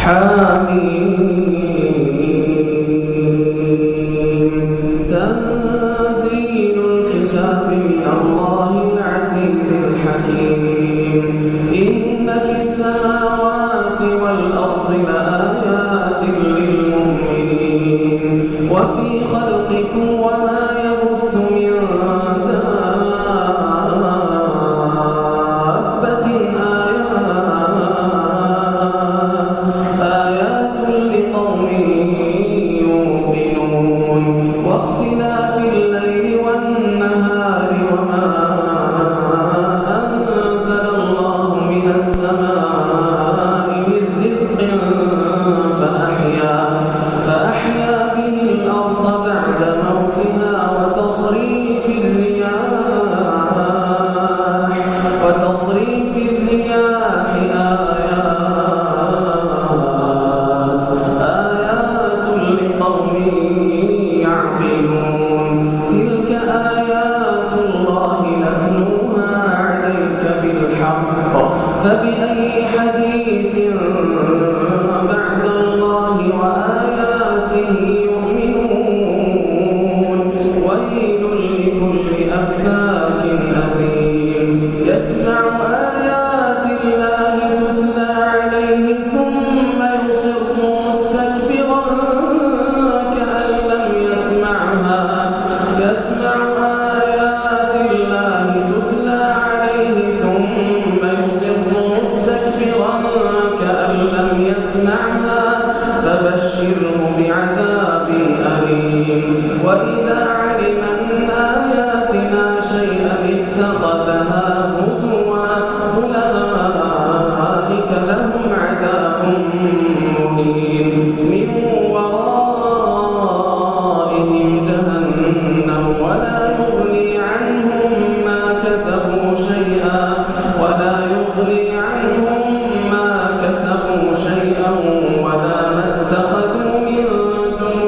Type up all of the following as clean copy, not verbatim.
حميم تنزيل الكتاب من الله العزيز الحكيم إن في السماوات والأرض لآيات للمؤمنين وفي خلقكم وما يبث من دابة آيات لقوم يوقنون واختلاف الليل والنهار وما أنزل الله من السماء من رزق فأحيا به الأرض بعد موتها وتصريف الرياح آيات لقوم يعقلون تلك آيات الله نتلوها عليك بالحق فبأي حديث بعد الله وآياته يؤمنون ويل لكل أفاك أثيم يسمع آيات الله تتلى عليه ثم يصر مستكبرا كأن لم يسمعها يسمع آيات الله تتلى عليه ثم يصر مستكبرا كأن لم يسمعها فبشره بعذاب أليم وإذا علم من آياتنا شيئا اتخذها هزوا أولئك لهم عذاب مهين من ورائهم جهنم ولا يغني عنهم ما كسبوا شيئا ولا ما اتخذوا من دون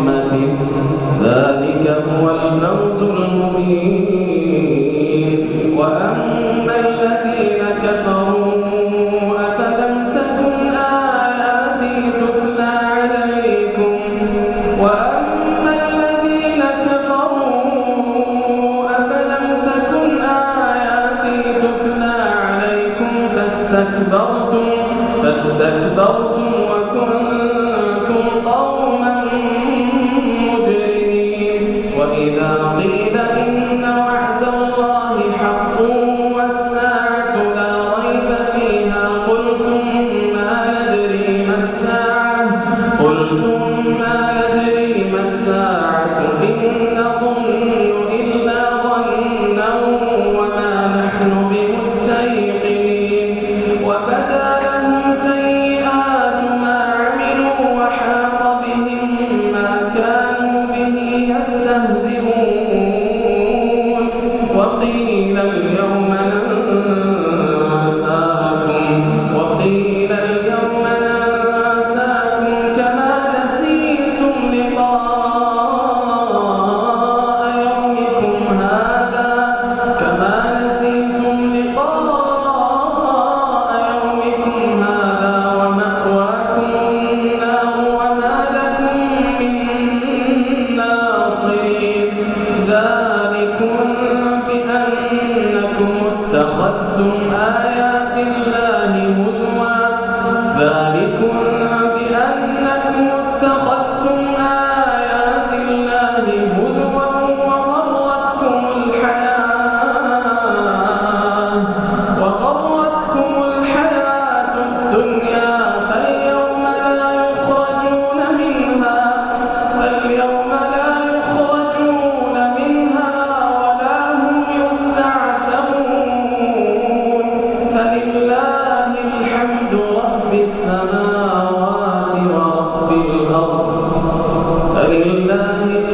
رحمته ذلك هو الفوز المبين وأما الذين كفروا أفلم تكن آياتي تتلى عليكم وأما الذين كفروا أفلم تكن آياتي تتلى عليكم فاستكبرتم وكنتم قوما مجرمين وإذا قيل إن وعد الله حق والساعة لا ريب فيها قلتم ما ندري ما الساعة إن نظن إلا ظنا وما نحن بمستيقنين وبدا لهم سيئات ما عملوا وحاق بهم ما كانوا به يستهزئون وقيل اليوم ننساكم كما نسيتم لقاء يومكم هذا ومأواكم النار وما لكم من ناصرين ذلكم بأنكم اتخذتم آيات الله هزوا وغرتكم الحياة الدنيا فاليوم لا يخرجون منها ولا هم يستعتبون فلله الحمد رب السماوات ورب الأرض